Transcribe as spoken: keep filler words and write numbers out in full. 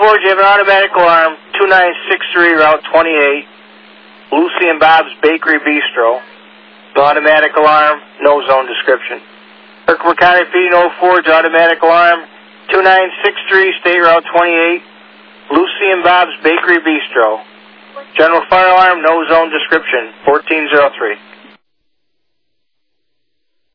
Forge, you have an automatic alarm, two nine six three, Route twenty-eight, Lucy and Bob's Bakery Bistro. The automatic alarm, no zone description. Herkimer County P D O Forge, automatic alarm, two nine six three, State Route twenty-eight, Lucy and Bob's Bakery Bistro. General fire alarm, no zone description, fourteen oh three.